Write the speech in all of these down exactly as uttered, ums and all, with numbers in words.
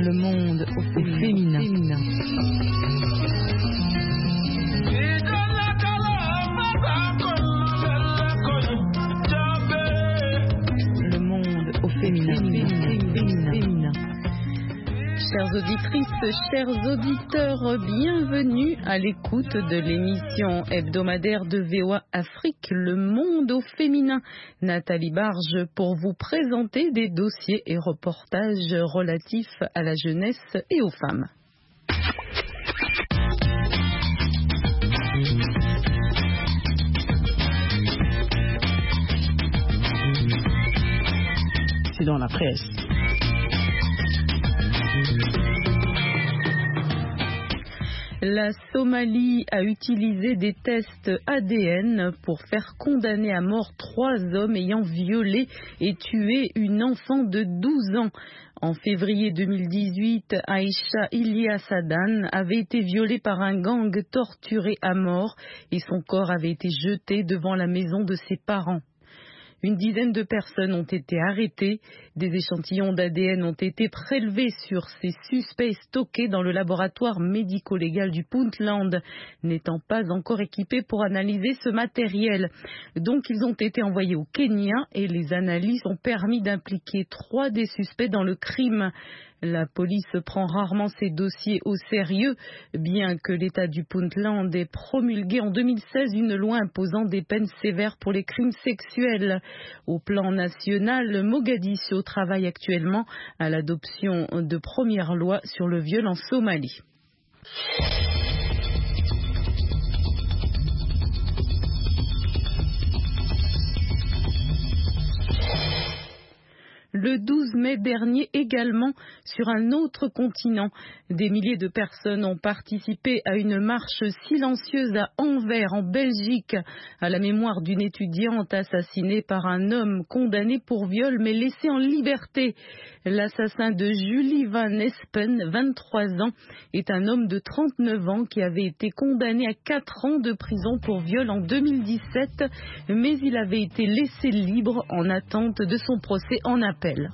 Le monde au féminin. féminin. Le monde au féminin. féminin. féminin. féminin. Chères auditrices, chers auditeurs, bienvenue à l'écoute de l'émission hebdomadaire de V O A Afrique, Le Monde au Féminin. Nathalie Barge pour vous présenter des dossiers et reportages relatifs à la jeunesse et aux femmes. C'est dans la presse. La Somalie a utilisé des tests A D N pour faire condamner à mort trois hommes ayant violé et tué une enfant de douze ans. En février deux mille dix-huit, Aïcha Iliasadan avait été violée par un gang, torturée à mort et son corps avait été jeté devant la maison de ses parents. Une dizaine de personnes ont été arrêtées. Des échantillons d'A D N ont été prélevés sur ces suspects stockés dans le laboratoire médico-légal du Puntland, n'étant pas encore équipés pour analyser ce matériel. Donc ils ont été envoyés au Kenya et les analyses ont permis d'impliquer trois des suspects dans le crime. La police prend rarement ces dossiers au sérieux, bien que l'État du Puntland ait promulgué en deux mille seize une loi imposant des peines sévères pour les crimes sexuels. Au plan national, Mogadiscio travaille actuellement à l'adoption de premières lois sur le viol en Somalie. Le douze mai dernier également, sur un autre continent, des milliers de personnes ont participé à une marche silencieuse à Anvers, en Belgique, à la mémoire d'une étudiante assassinée par un homme condamné pour viol mais laissé en liberté. L'assassin de Julie Van Espen, vingt-trois ans, est un homme de trente-neuf ans qui avait été condamné à quatre ans de prison pour viol en deux mille dix-sept, mais il avait été laissé libre en attente de son procès en appel.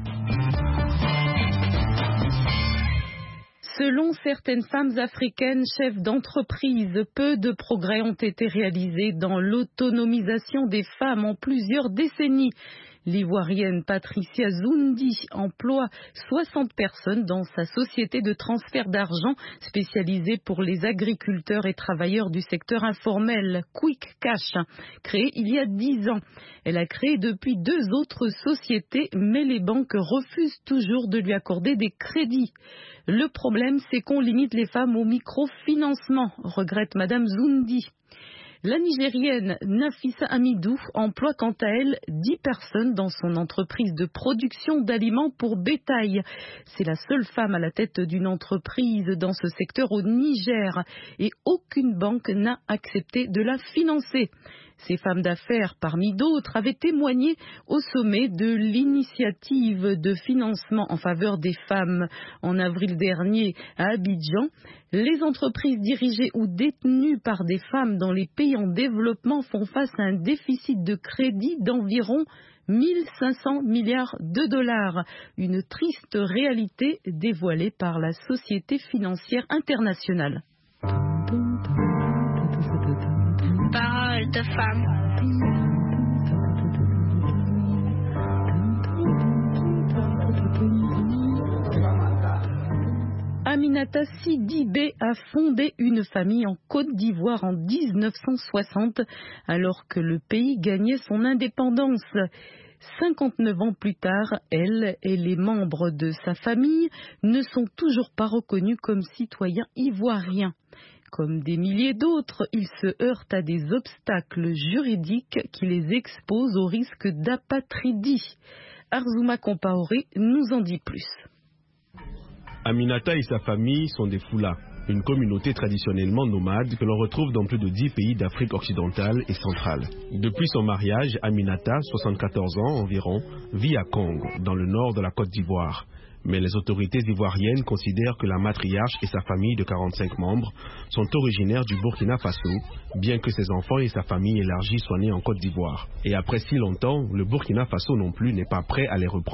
Selon certaines femmes africaines chefs d'entreprise, peu de progrès ont été réalisés dans l'autonomisation des femmes en plusieurs décennies. L'Ivoirienne Patricia Zoundi emploie soixante personnes dans sa société de transfert d'argent spécialisée pour les agriculteurs et travailleurs du secteur informel, Quick Cash, créée il y a dix ans. Elle a créé depuis deux autres sociétés, mais les banques refusent toujours de lui accorder des crédits. Le problème, c'est qu'on limite les femmes au microfinancement, regrette Madame Zoundi. La Nigérienne Nafissa Amidou emploie quant à elle dix personnes dans son entreprise de production d'aliments pour bétail. C'est la seule femme à la tête d'une entreprise dans ce secteur au Niger et aucune banque n'a accepté de la financer. Ces femmes d'affaires, parmi d'autres, avaient témoigné au sommet de l'initiative de financement en faveur des femmes en avril dernier à Abidjan. Les entreprises dirigées ou détenues par des femmes dans les pays en développement font face à un déficit de crédit d'environ mille cinq cents milliards de dollars. Une triste réalité dévoilée par la Société financière internationale. Parole de femme. Aminata Sidibé a fondé une famille en Côte d'Ivoire en dix-neuf cent soixante, alors que le pays gagnait son indépendance. cinquante-neuf ans plus tard, elle et les membres de sa famille ne sont toujours pas reconnus comme citoyens ivoiriens. Comme des milliers d'autres, ils se heurtent à des obstacles juridiques qui les exposent au risque d'apatridie. Arzouma Compaoré nous en dit plus. Aminata et sa famille sont des Foulas, une communauté traditionnellement nomade que l'on retrouve dans plus de dix pays d'Afrique occidentale et centrale. Depuis son mariage, Aminata, soixante-quatorze ans environ, vit à Kong, dans le nord de la Côte d'Ivoire. Mais les autorités ivoiriennes considèrent que la matriarche et sa famille de quarante-cinq membres sont originaires du Burkina Faso, bien que ses enfants et sa famille élargie soient nés en Côte d'Ivoire. Et après si longtemps, le Burkina Faso non plus n'est pas prêt à les reprendre.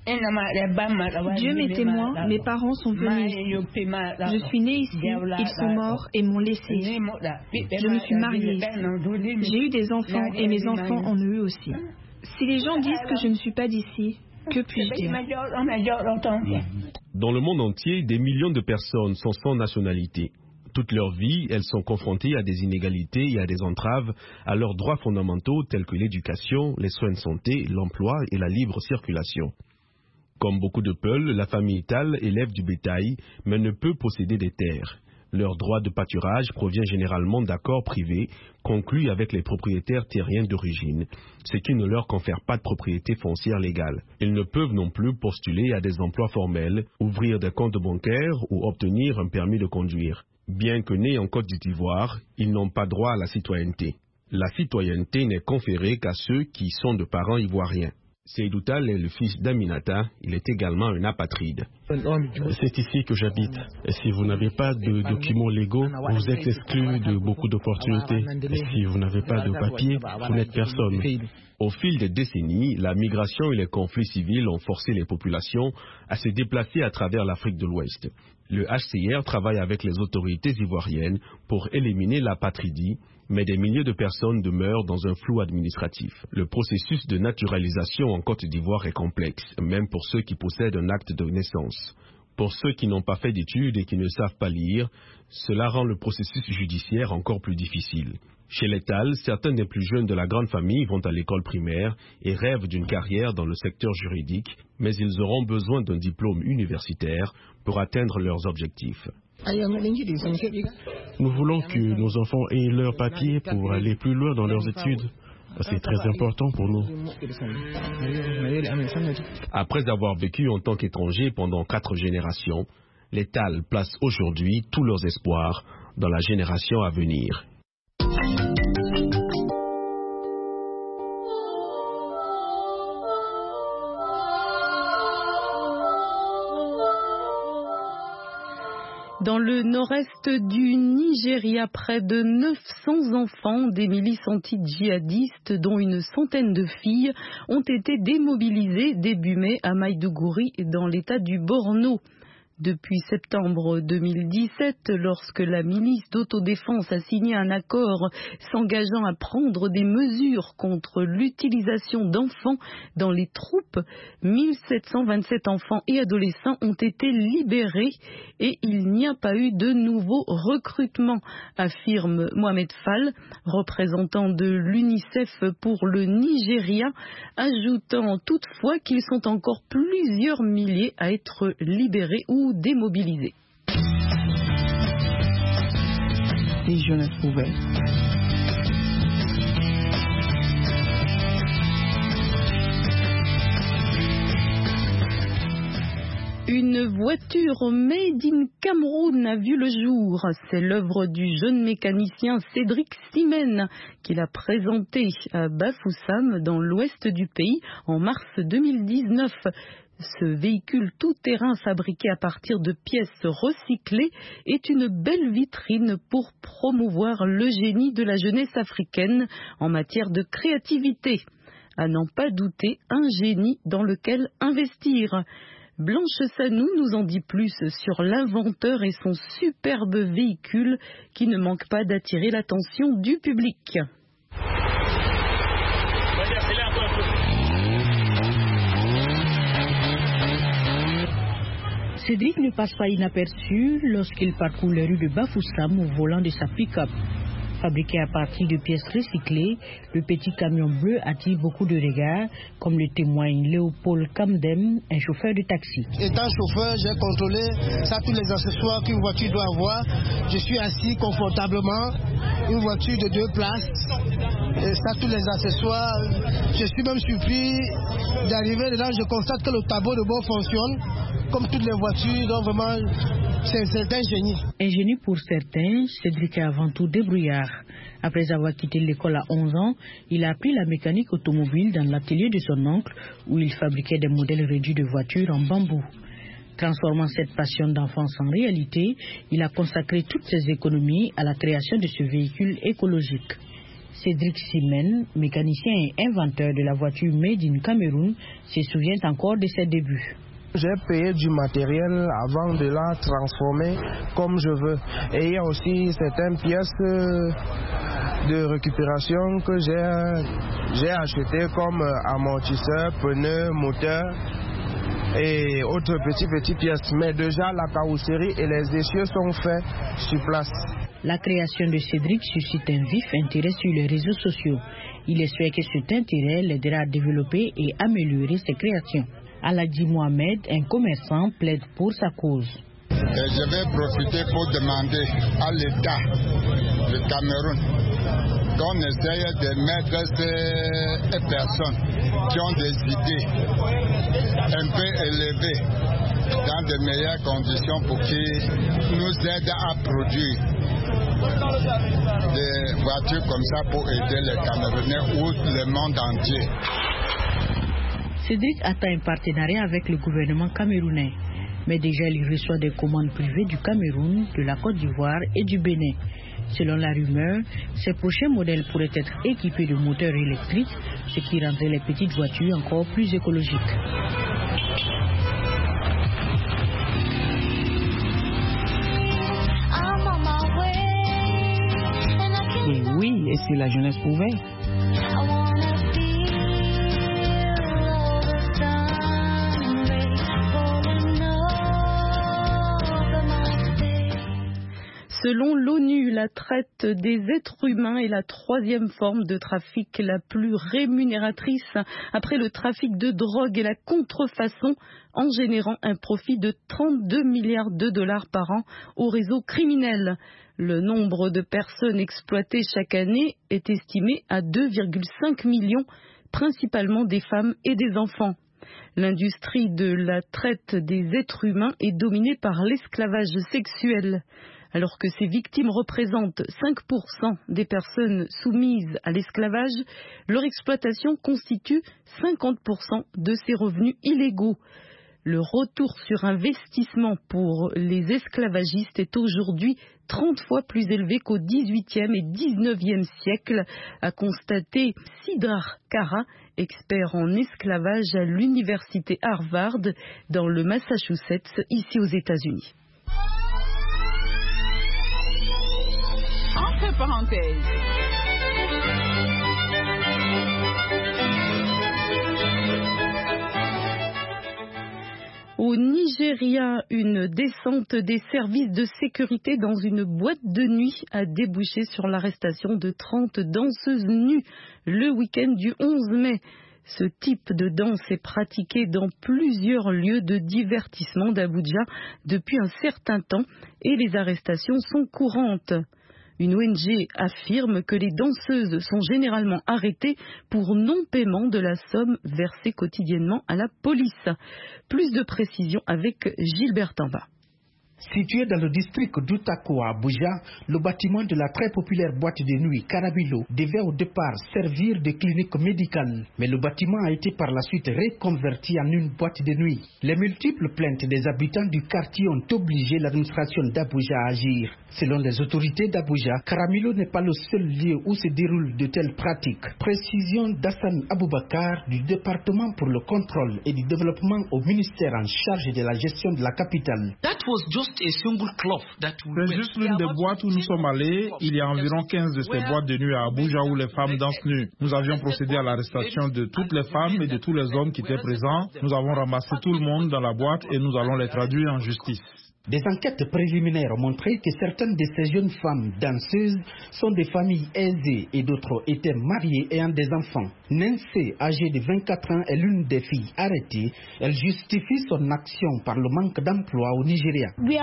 Dieu m'est témoin, mes parents sont venus ici. Je suis née ici, ils sont morts et m'ont laissé. Je me suis mariée ici. J'ai eu des enfants et mes enfants en ont eu aussi. Si les gens disent que je ne suis pas d'ici, que puis-je dire? Dans le monde entier, des millions de personnes sont sans nationalité. Toute leur vie, elles sont confrontées à des inégalités et à des entraves à leurs droits fondamentaux tels que l'éducation, les soins de santé, l'emploi et la libre circulation. Comme beaucoup de Peuls, la famille Tal élève du bétail, mais ne peut posséder des terres. Leur droit de pâturage provient généralement d'accords privés conclus avec les propriétaires terriens d'origine, ce qui ne leur confère pas de propriété foncière légale. Ils ne peuvent non plus postuler à des emplois formels, ouvrir des comptes bancaires ou obtenir un permis de conduire. Bien que nés en Côte d'Ivoire, ils n'ont pas droit à la citoyenneté. La citoyenneté n'est conférée qu'à ceux qui sont de parents ivoiriens. Seydou Tal est le fils d'Aminata, il est également un apatride. C'est ici que j'habite. Et si vous n'avez pas de documents légaux, vous êtes exclu de beaucoup d'opportunités. Et si vous n'avez pas de papier, vous n'êtes personne. Au fil des décennies, la migration et les conflits civils ont forcé les populations à se déplacer à travers l'Afrique de l'Ouest. Le H C R travaille avec les autorités ivoiriennes pour éliminer l'apatridie, mais des milliers de personnes demeurent dans un flou administratif. Le processus de naturalisation en Côte d'Ivoire est complexe, même pour ceux qui possèdent un acte de naissance. Pour ceux qui n'ont pas fait d'études et qui ne savent pas lire, cela rend le processus judiciaire encore plus difficile. Chez les Tal, certains des plus jeunes de la grande famille vont à l'école primaire et rêvent d'une carrière dans le secteur juridique, mais ils auront besoin d'un diplôme universitaire pour atteindre leurs objectifs. Nous voulons que nos enfants aient leurs papiers pour aller plus loin dans leurs études. C'est très important pour nous. Après avoir vécu en tant qu'étrangers pendant quatre générations, les Tal placent aujourd'hui tous leurs espoirs dans la génération à venir. Dans le nord-est du Nigeria, près de neuf cents enfants des milices anti-djihadistes, dont une centaine de filles, ont été démobilisés début mai à Maïdougouri, dans l'état du Borno. Depuis septembre deux mille dix-sept, lorsque la milice d'autodéfense a signé un accord s'engageant à prendre des mesures contre l'utilisation d'enfants dans les troupes, mille sept cent vingt-sept enfants et adolescents ont été libérés et il n'y a pas eu de nouveau recrutement, affirme Mohamed Fall, représentant de l'UNICEF pour le Nigeria, ajoutant toutefois qu'ils sont encore plusieurs milliers à être libérés ou démobilisés. Les jeunes pouvaient. Une voiture made in Cameroun a vu le jour. C'est l'œuvre du jeune mécanicien Cédric Simen qu'il a présentée à Bafoussam dans l'ouest du pays en mars deux mille dix-neuf. Ce véhicule tout-terrain fabriqué à partir de pièces recyclées est une belle vitrine pour promouvoir le génie de la jeunesse africaine en matière de créativité. À n'en pas douter, un génie dans lequel investir. Blanche Sanou nous en dit plus sur l'inventeur et son superbe véhicule qui ne manque pas d'attirer l'attention du public. Cédric ne passe pas inaperçu lorsqu'il parcourt les rues de Bafoussam au volant de sa pick-up. Fabriqué à partir de pièces recyclées, le petit camion bleu attire beaucoup de regards, comme le témoigne Léopold Kamdem, un chauffeur de taxi. Étant chauffeur, j'ai contrôlé ça, tous les accessoires qu'une voiture doit avoir. Je suis assis confortablement, une voiture de deux places, et ça, tous les accessoires. Je suis même surpris d'arriver dedans, je constate que le tableau de bord fonctionne. Comme toutes les voitures, donc vraiment, c'est, c'est un génie. Un génie pour certains, Cédric est avant tout débrouillard. Après avoir quitté l'école à onze ans, il a appris la mécanique automobile dans l'atelier de son oncle, où il fabriquait des modèles réduits de voitures en bambou. Transformant cette passion d'enfance en réalité, il a consacré toutes ses économies à la création de ce véhicule écologique. Cédric Simen, mécanicien et inventeur de la voiture Made in Cameroun, se souvient encore de ses débuts. J'ai payé du matériel avant de la transformer comme je veux. Et il y a aussi certaines pièces de récupération que j'ai, j'ai achetées comme amortisseurs, pneus, moteurs et autres petites petites pièces. Mais déjà la carrosserie et les essieux sont faits sur place. La création de Cédric suscite un vif intérêt sur les réseaux sociaux. Il espère que cet intérêt l'aidera à développer et améliorer ses créations. Aladji Mohamed, un commerçant, plaide pour sa cause. Et je vais profiter pour demander à l'État du Cameroun qu'on essaye de mettre ces personnes qui ont des idées un peu élevées dans de meilleures conditions pour qu'ils nous aident à produire des voitures comme ça pour aider les Camerounais ou le monde entier. Cédric attend un partenariat avec le gouvernement camerounais, mais déjà il reçoit des commandes privées du Cameroun, de la Côte d'Ivoire et du Bénin. Selon la rumeur, ces prochains modèles pourraient être équipés de moteurs électriques, ce qui rendrait les petites voitures encore plus écologiques. Et oui, et si la jeunesse pouvait. Selon l'ONU, la traite des êtres humains est la troisième forme de trafic la plus rémunératrice après le trafic de drogue et la contrefaçon, en générant un profit de trente-deux milliards de dollars par an au réseau criminel. Le nombre de personnes exploitées chaque année est estimé à deux virgule cinq millions, principalement des femmes et des enfants. L'industrie de la traite des êtres humains est dominée par l'esclavage sexuel. Alors que ces victimes représentent cinq pour cent des personnes soumises à l'esclavage, leur exploitation constitue cinquante pour cent de ces revenus illégaux. Le retour sur investissement pour les esclavagistes est aujourd'hui trente fois plus élevé qu'au dix-huitième et dix-neuvième siècle, a constaté Sidrar Kara, expert en esclavage à l'université Harvard dans le Massachusetts, ici aux États-Unis. Entre parenthèses. Au Nigeria, une descente des services de sécurité dans une boîte de nuit a débouché sur l'arrestation de trente danseuses nues le week-end du onze mai. Ce type de danse est pratiqué dans plusieurs lieux de divertissement d'Abuja depuis un certain temps et les arrestations sont courantes. Une O N G affirme que les danseuses sont généralement arrêtées pour non-paiement de la somme versée quotidiennement à la police. Plus de précisions avec Gilbert Tamba. Situé dans le district d'Utako à Abuja, le bâtiment de la très populaire boîte de nuit Carabilo devait au départ servir de clinique médicale, mais le bâtiment a été par la suite reconverti en une boîte de nuit. Les multiples plaintes des habitants du quartier ont obligé l'administration d'Abuja à agir. Selon les autorités d'Abuja, Carabilo n'est pas le seul lieu où se déroulent de telles pratiques. Précision d'Hassan Aboubakar du département pour le contrôle et du développement au ministère en charge de la gestion de la capitale. That was just C'est juste l'une des boîtes où nous sommes allés. Il y a environ quinze de ces boîtes de nuit à Abuja où les femmes dansent nues. Nous avions procédé à l'arrestation de toutes les femmes et de tous les hommes qui étaient présents. Nous avons ramassé tout le monde dans la boîte et nous allons les traduire en justice. Des enquêtes préliminaires ont montré que certaines de ces jeunes femmes danseuses sont des familles aisées et d'autres étaient mariées et ont des enfants. Nancy, âgée de vingt-quatre ans, est l'une des filles arrêtées. Elle justifie son action par le manque d'emploi au Nigeria. Nous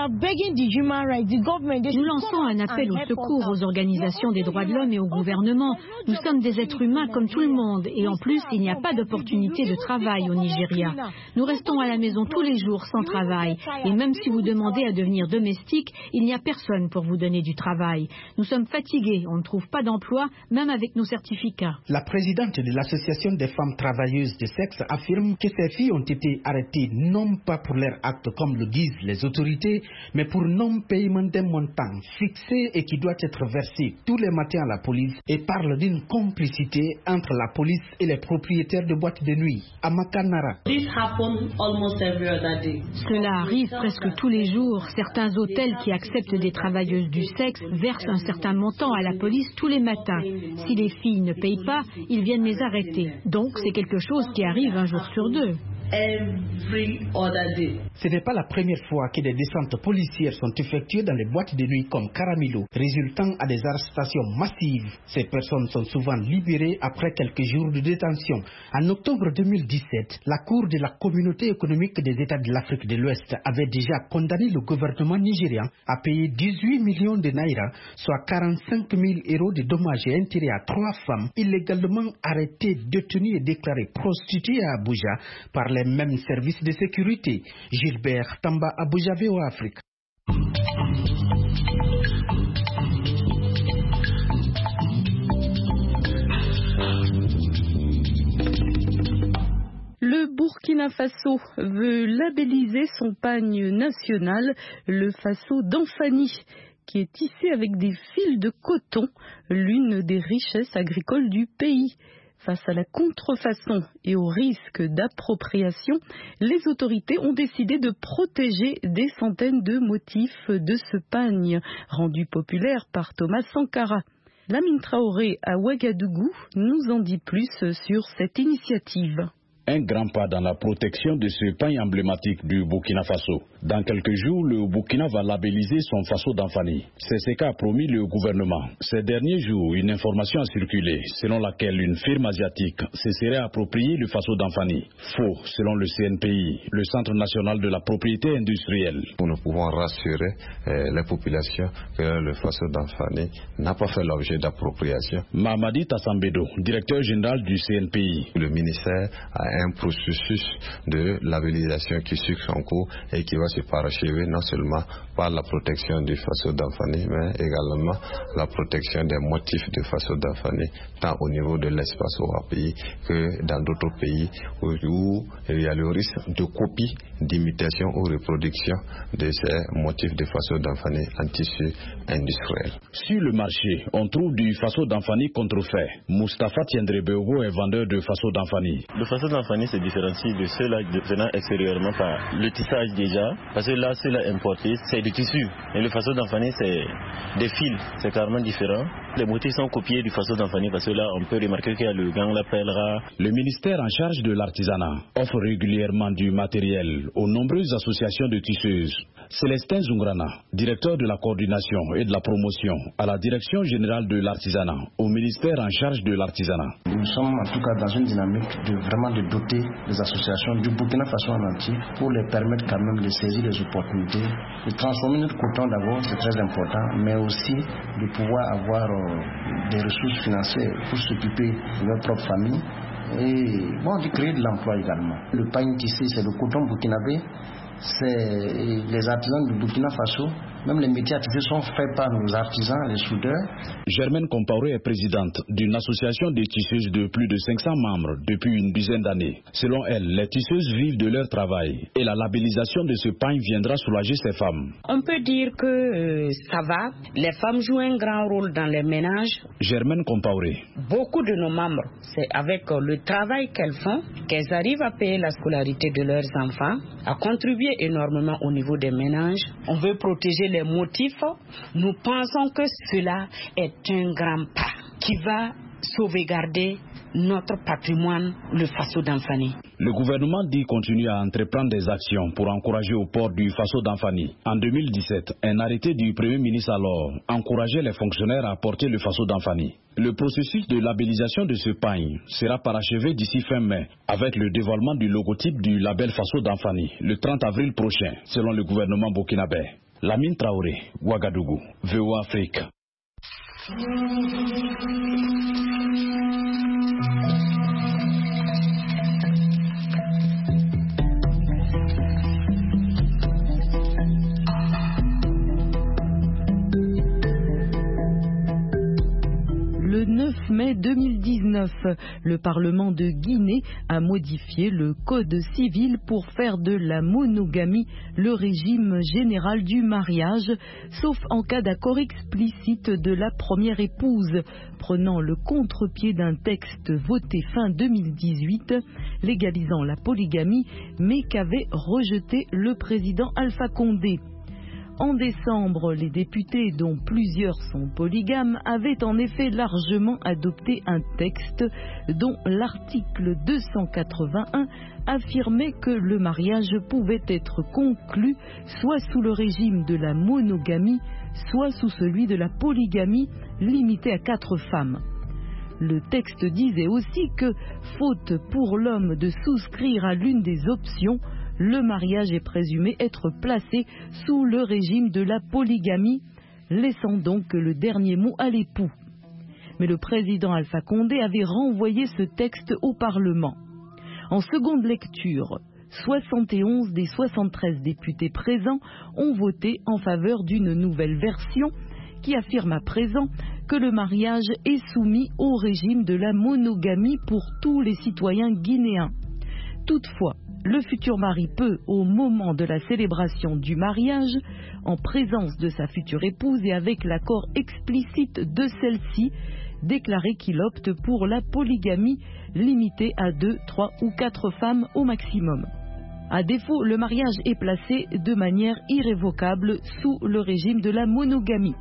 lançons un appel au secours aux organisations des droits de l'homme et au gouvernement. Nous sommes des êtres humains comme tout le monde et en plus, il n'y a pas d'opportunité de travail au Nigeria. Nous restons à la maison tous les jours sans travail et même si vous demandez demandez à devenir domestique, il n'y a personne pour vous donner du travail. Nous sommes fatigués, on ne trouve pas d'emploi, même avec nos certificats. La présidente de l'Association des femmes travailleuses de sexe affirme que ces filles ont été arrêtées non pas pour leur acte comme le disent les autorités, mais pour non-paiement d'un montant fixé et qui doit être versé tous les matins à la police, et parle d'une complicité entre la police et les propriétaires de boîtes de nuit. Amakanara. Cela arrive presque tous les jours. Certains hôtels qui acceptent des travailleuses du sexe versent un certain montant à la police tous les matins. Si les filles ne payent pas, ils viennent les arrêter. Donc c'est quelque chose qui arrive un jour sur deux. Ce n'est pas la première fois que des descentes policières sont effectuées dans les boîtes de nuit comme Caramilo, résultant à des arrestations massives. Ces personnes sont souvent libérées après quelques jours de détention. En octobre deux mille dix-sept, la Cour de la Communauté économique des États de l'Afrique de l'Ouest avait déjà condamné le gouvernement nigérian à payer dix-huit millions de naira, soit quarante-cinq mille euros de dommages et intérêts à trois femmes illégalement arrêtées, détenues et déclarées prostituées à Abuja par les mêmes services de sécurité. Gilbert Tamba, Abuja, V O A Afrique. Le Burkina Faso veut labelliser son pagne national, le Faso d'Anfani, qui est tissé avec des fils de coton, l'une des richesses agricoles du pays. Face à la contrefaçon et au risque d'appropriation, les autorités ont décidé de protéger des centaines de motifs de ce pagne, rendu populaire par Thomas Sankara. Lamine Traoré à Ouagadougou nous en dit plus sur cette initiative. Un grand pas dans la protection de ce pagne emblématique du Burkina Faso. Dans quelques jours, le Burkina va labelliser son Faso d'Anfani. C'est ce qu'a promis le gouvernement. Ces derniers jours, une information a circulé selon laquelle une firme asiatique se serait appropriée le Faso d'Anfani. Faux, selon le C N P I, le Centre national de la propriété industrielle. Nous pouvons rassurer euh, les populations que le Faso d'Anfani n'a pas fait l'objet d'appropriation. Mamadi Tassambedo, directeur général du C N P I. Le ministère a un processus de labellisation qui suit son cours et qui va se parachever non seulement par la protection du Faso d'Anfani, mais également la protection des motifs de Faso d'Anfani, tant au niveau de l'espace O A P I que dans d'autres pays où, où il y a le risque de copie, d'imitation ou reproduction de ces motifs de Faso d'Anfani en tissu industriel. Sur le marché, on trouve du Faso d'Anfani contrefait. Moustapha Tiendrebego est vendeur de Faso d'Anfani. Le Faso d'Anfani se différencie de ceux-là venant extérieurement par le tissage déjà, parce que là, ceux-là importés, c'est du tissu. Et le Faso d'Anfani, c'est des fils, c'est carrément différent. Les motifs sont copiés du Faso d'Anfani parce que là, on peut remarquer qu'il y a le gang, la pèlera. Le ministère en charge de l'artisanat offre régulièrement du matériel aux nombreuses associations de tisseuses. Célestin Zungrana, directeur de la coordination et de la promotion à la direction générale de l'artisanat, au ministère en charge de l'artisanat. Nous sommes en tout cas dans une dynamique de vraiment de doter les associations du Burkina Faso en entier pour les permettre quand même de saisir les opportunités, de transformer notre coton d'abord, c'est très important, mais aussi de pouvoir avoir euh, des ressources financières pour s'occuper de leur propre famille et bon, de créer de l'emploi également. Le pagne tissé, c'est le coton burkinabé, c'est les artisans du Burkina Faso. Même les métiers à tisser sont faits par nos artisans, les soudeurs. Germaine Compaoré est présidente d'une association de tisseuses de plus de cinq cents membres depuis une dizaine d'années. Selon elle, les tisseuses vivent de leur travail et la labellisation de ce pagne viendra soulager ces femmes. On peut dire que euh, ça va. Les femmes jouent un grand rôle dans les ménages. Germaine Compaoré. Beaucoup de nos membres, c'est avec euh, le travail qu'elles font qu'elles arrivent à payer la scolarité de leurs enfants, à contribuer énormément au niveau des ménages. On veut protéger les motifs. Nous pensons que cela est un grand pas qui va sauvegarder notre patrimoine, le Faso d'Anfani. Le gouvernement dit continuer à entreprendre des actions pour encourager au port du Faso d'Anfani. En deux mille dix-sept, un arrêté du Premier ministre alors encourageait les fonctionnaires à porter le Faso d'Anfani. Le processus de labellisation de ce pagne sera parachevé d'ici fin mai avec le dévoilement du logotype du label Faso d'Anfani le trente avril prochain, selon le gouvernement burkinabé. Lamine Traoré, Ouagadougou, V O A Afrique. mai deux mille dix-neuf. Le Parlement de Guinée a modifié le code civil pour faire de la monogamie le régime général du mariage, sauf en cas d'accord explicite de la première épouse, prenant le contre-pied d'un texte voté fin deux mille dix-huit, légalisant la polygamie, mais qu'avait rejeté le président Alpha Condé. En décembre, les députés, dont plusieurs sont polygames, avaient en effet largement adopté un texte dont l'article deux cent quatre-vingt-un affirmait que le mariage pouvait être conclu soit sous le régime de la monogamie, soit sous celui de la polygamie, limité à quatre femmes. Le texte disait aussi que, faute pour l'homme de souscrire à l'une des options, le mariage est présumé être placé sous le régime de la polygamie, laissant donc le dernier mot à l'époux. Mais le président Alpha Condé avait renvoyé ce texte au Parlement. En seconde lecture, soixante et onze des soixante-treize députés présents ont voté en faveur d'une nouvelle version qui affirme à présent que le mariage est soumis au régime de la monogamie pour tous les citoyens guinéens. Toutefois, le futur mari peut, au moment de la célébration du mariage, en présence de sa future épouse et avec l'accord explicite de celle-ci, déclarer qu'il opte pour la polygamie limitée à deux, trois ou quatre femmes au maximum. À défaut, le mariage est placé de manière irrévocable sous le régime de la monogamie.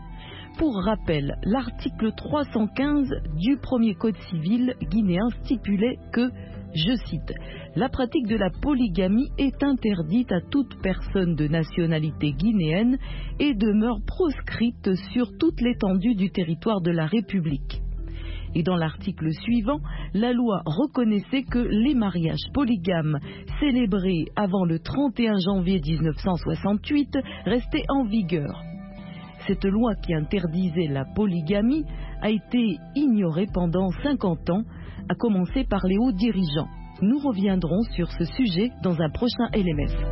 Pour rappel, l'article trois cent quinze du premier code civil guinéen stipulait que, je cite, « La pratique de la polygamie est interdite à toute personne de nationalité guinéenne et demeure proscrite sur toute l'étendue du territoire de la République. » Et dans l'article suivant, la loi reconnaissait que les mariages polygames célébrés avant le trente et un janvier mille neuf cent soixante-huit restaient en vigueur. Cette loi qui interdisait la polygamie a été ignorée pendant cinquante ans, à commencer par les hauts dirigeants. Nous reviendrons sur ce sujet dans un prochain L M F.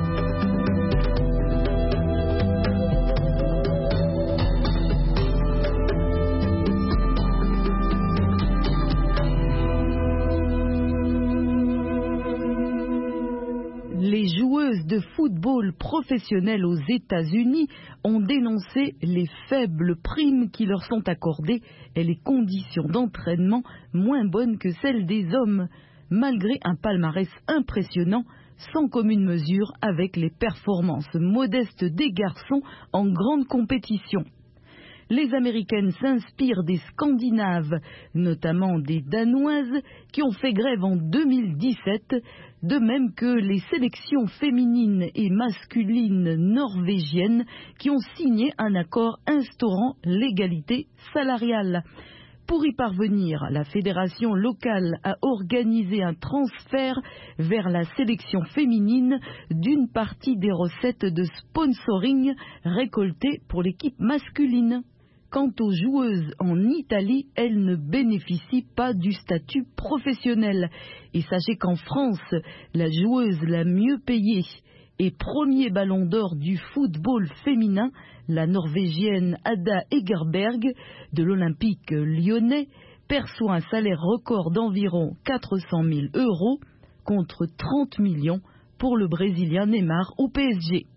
Les joueuses de football professionnelles aux États-Unis ont dénoncé les faibles primes qui leur sont accordées et les conditions d'entraînement moins bonnes que celles des hommes, malgré un palmarès impressionnant, sans commune mesure avec les performances modestes des garçons en grande compétition. Les Américaines s'inspirent des Scandinaves, notamment des Danoises, qui ont fait grève en deux mille dix-sept, de même que les sélections féminines et masculines norvégiennes qui ont signé un accord instaurant l'égalité salariale. Pour y parvenir, la fédération locale a organisé un transfert vers la sélection féminine d'une partie des recettes de sponsoring récoltées pour l'équipe masculine. Quant aux joueuses en Italie, elles ne bénéficient pas du statut professionnel. Et sachez qu'en France, la joueuse la mieux payée et premier ballon d'or du football féminin, la Norvégienne Ada Egerberg de l'Olympique lyonnais, perçoit un salaire record d'environ quatre cent mille euros contre trente millions pour le Brésilien Neymar au P S G.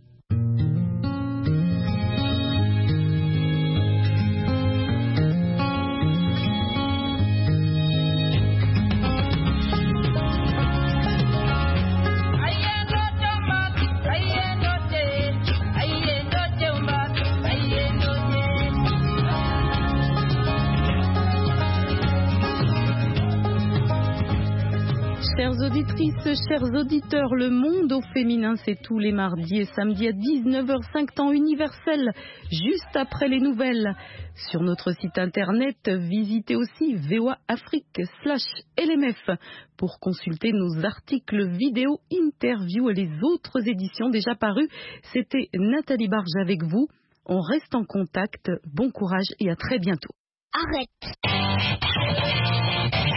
Chères auditrices, chers auditeurs, le monde au féminin, c'est tous les mardis et samedis à dix-neuf heures cinq temps universel, juste après les nouvelles. Sur notre site internet, visitez aussi V O A Afrique slash L M F pour consulter nos articles vidéo, interviews et les autres éditions déjà parues. C'était Nathalie Barge avec vous. On reste en contact. Bon courage et à très bientôt. Arrête.